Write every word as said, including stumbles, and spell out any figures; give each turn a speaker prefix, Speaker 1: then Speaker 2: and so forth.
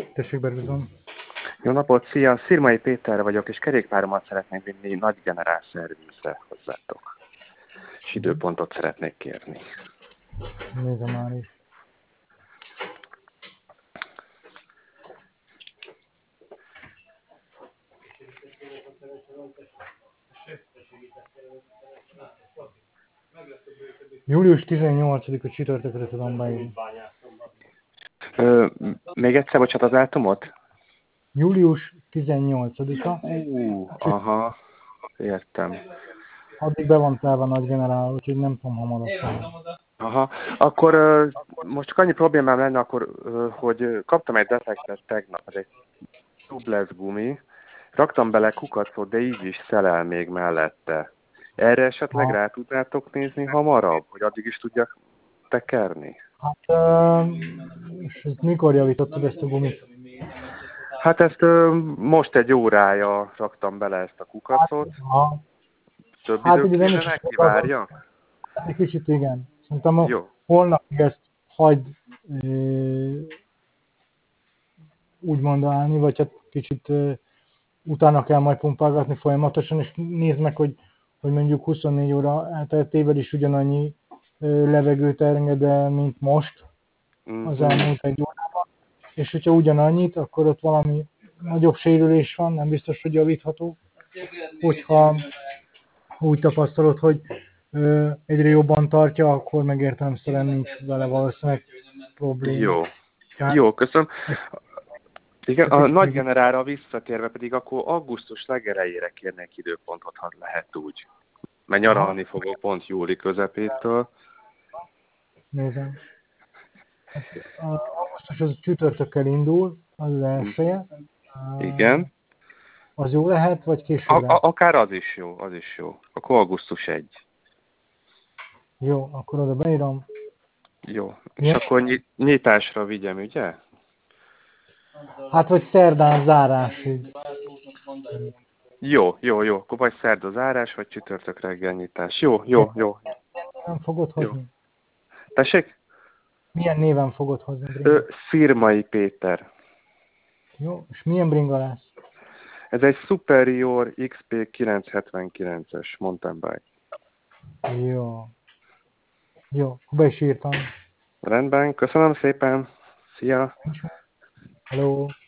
Speaker 1: Tessék, Bergizon.
Speaker 2: Jó napot, szia! Szirmai Péter vagyok, és kerékpáromat szeretnék vinni nagy generál szervizre hozzátok. És időpontot szeretnék kérni.
Speaker 1: Nézem már is. július tizennyolcadika csütörtökre tudom beírni.
Speaker 2: Ö, még egyszer, bocsánat, az dátumot?
Speaker 1: július tizennyolcadika.
Speaker 2: Ú, aha, értem.
Speaker 1: Addig be van telve nagy generál, úgyhogy nem tudom hamarosan.
Speaker 2: Aha, akkor ö, most csak annyi problémám lenne, akkor, ö, hogy kaptam egy defektet tegnap, ez egy tubeless gumi, raktam bele kukacot, de így is szelel még mellette. Erre esetleg
Speaker 1: ha.
Speaker 2: rá tudnátok nézni hamarabb, hogy addig is tudjak tekerni?
Speaker 1: Hát, uh, és mikor javítottad ezt a gumit?
Speaker 2: Hát ezt ö, most egy órája raktam bele ezt a kukacot.
Speaker 1: Hát, ha.
Speaker 2: Több
Speaker 1: Hát,
Speaker 2: idő
Speaker 1: ugye nem
Speaker 2: kéne
Speaker 1: is
Speaker 2: neki, várjak?
Speaker 1: egy kicsit igen. Szerintem a
Speaker 2: Jó.
Speaker 1: holnapig ezt hagyd e, úgy mondani, vagy hát kicsit e, utána kell majd pumpálgatni folyamatosan, és nézd meg, hogy, hogy mondjuk huszonnégy óra elteltével is ugyanannyi e, levegőt enged el, mint most az elmúlt egy órában. És hogyha ugyanannyit, akkor ott valami nagyobb sérülés van, nem biztos, hogy javítható. Hogyha úgy tapasztalod, hogy ö, egyre jobban tartja, akkor meg értelemszerűen nincs vele valószínűleg probléma.
Speaker 2: Jó.
Speaker 1: Tehát,
Speaker 2: Jó, köszönöm. Igen, a
Speaker 1: Tehát,
Speaker 2: nagy generálra visszatérve pedig akkor augusztus legelejére kérnék időpontot, ha lehet úgy. Mert nyaralni fogok pont júli közepétől.
Speaker 1: Nézem. Hát, augusztus az csütörtökkel indul, az az elsője.
Speaker 2: Igen.
Speaker 1: Az jó lehet, vagy később?
Speaker 2: A, a, akár az is jó, az is jó. Akkor augusztus elseje.
Speaker 1: Jó, akkor oda beírom.
Speaker 2: Jó. És
Speaker 1: Ja.
Speaker 2: akkor ny- nyitásra vigyem, ugye?
Speaker 1: Hát, vagy szerdán zárásig.
Speaker 2: Jó, jó, jó. Akkor vagy szerda zárás, vagy csütörtök reggel nyitás. Jó, jó, jó.
Speaker 1: Nem fogod hozni?
Speaker 2: Jó. Tessék?
Speaker 1: Milyen néven fogod hozni?
Speaker 2: Ö, Szirmai Péter.
Speaker 1: Jó, és milyen bringa lesz?
Speaker 2: Ez egy Superior iksz pé kilencszázhetvenkilences mountain bike.
Speaker 1: Jó. Jó, be is írtam.
Speaker 2: Rendben, köszönöm szépen. Szia!
Speaker 1: Hello.